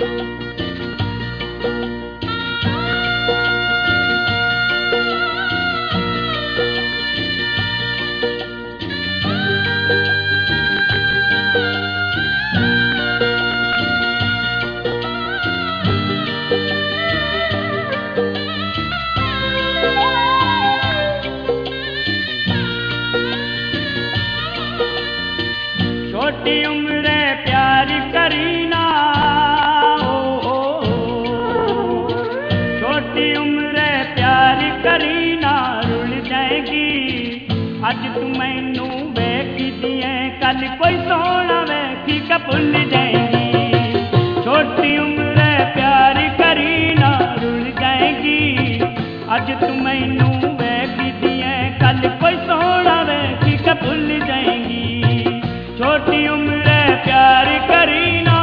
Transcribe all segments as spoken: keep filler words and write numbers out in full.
छोटी उम्र प्यार करीना, ओ, छोटी उम्र प्यार करीना रुल जाएगी। अज तू मैनू वेखी दिए कल कोई सोना वेखी के भुल जाएगी। छोटी उम्र प्यार करीना रुल जाएगी। अज तू मैनू वेखी दिए कल कोई सोना वेखी के भुल जाएगी। छोटी उम्र प्यार करीना,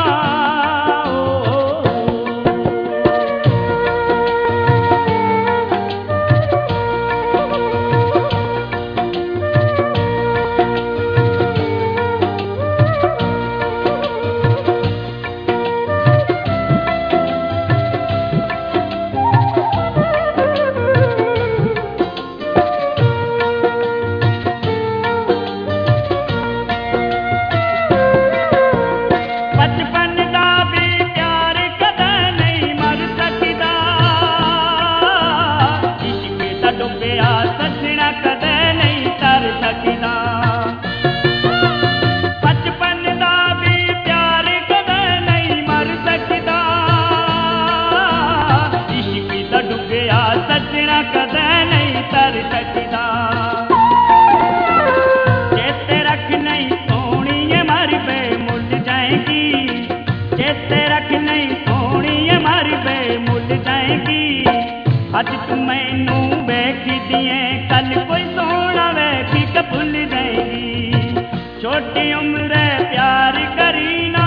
अज तू मैनू वेखी दिए कल कोई सोना वेखी के भुल जाएगी। छोटी उम्र प्यार करीना,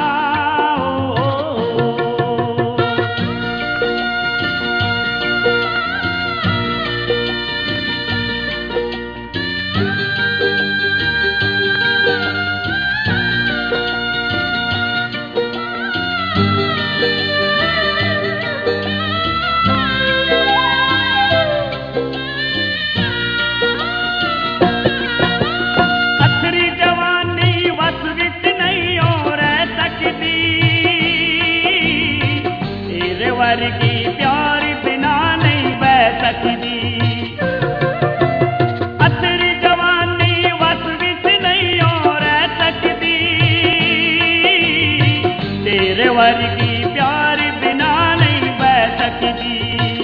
वर्गी प्यार बिना नहीं बह सकती। अतरी जवानी वस विच नहीं और रह सकती। तेरे वर्गी प्यार बिना नहीं बह सकती।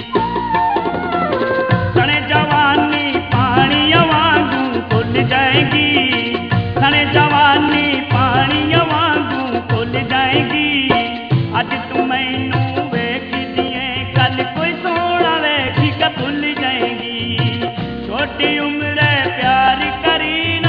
सने जवानी पानी वांगू भुल जाएगी। सने जवानी पानी वांगू भुल जाएगी। अज तू मैनू कल कोई सोना वेखी के भुल जाएगी। छोटी उम्र प्यार करीना,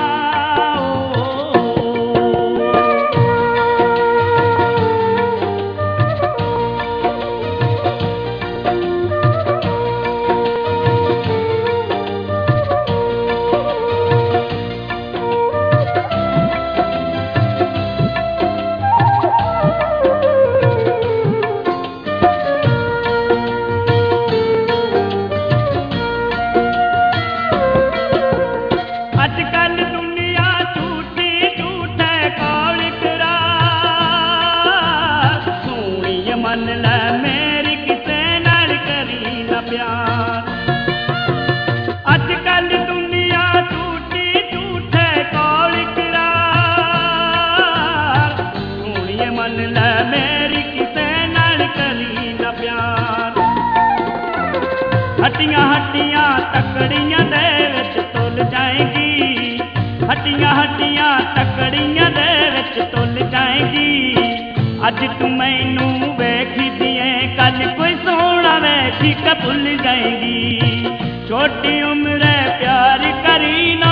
मन ले मेरी किसे नाल करी ना प्यार। अजकल दुनिया झूठी झूठे कौल करार। सोनिए मन ले मेरी किसे नाल करी ना प्यार। हट्टियां हट्टियां तकड़ियां दे विच तुल जाएगी। हट्टियां हट्टियां तकड़ियां दे विच तुल जाएगी। अज तू मैनू वेखी दिए कल कोई सोना वेखी के भुल जाएगी। छोटी उम्र प्यार करीना,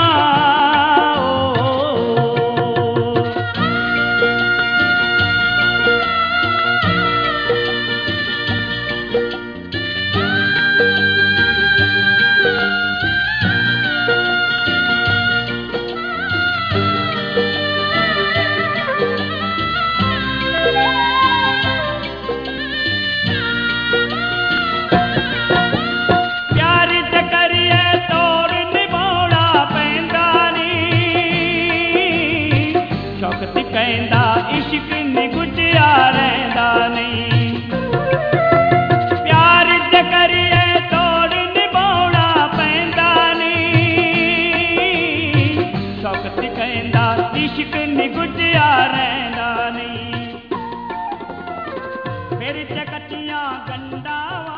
फिर चकतियां गंडा